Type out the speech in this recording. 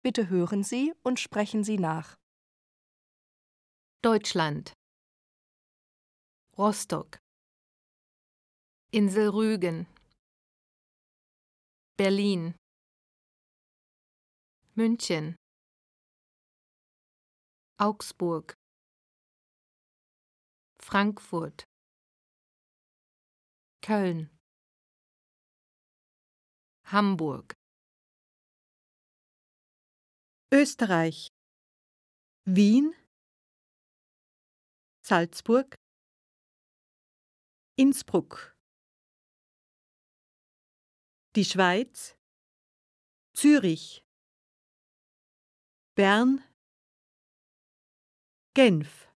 Bitte hören Sie und sprechen Sie nach. Deutschland. Rostock. Insel Rügen. Berlin. München. Augsburg. Frankfurt. Köln. Hamburg. Österreich. Wien, Salzburg, Innsbruck. Die Schweiz, Zürich, Bern, Genf.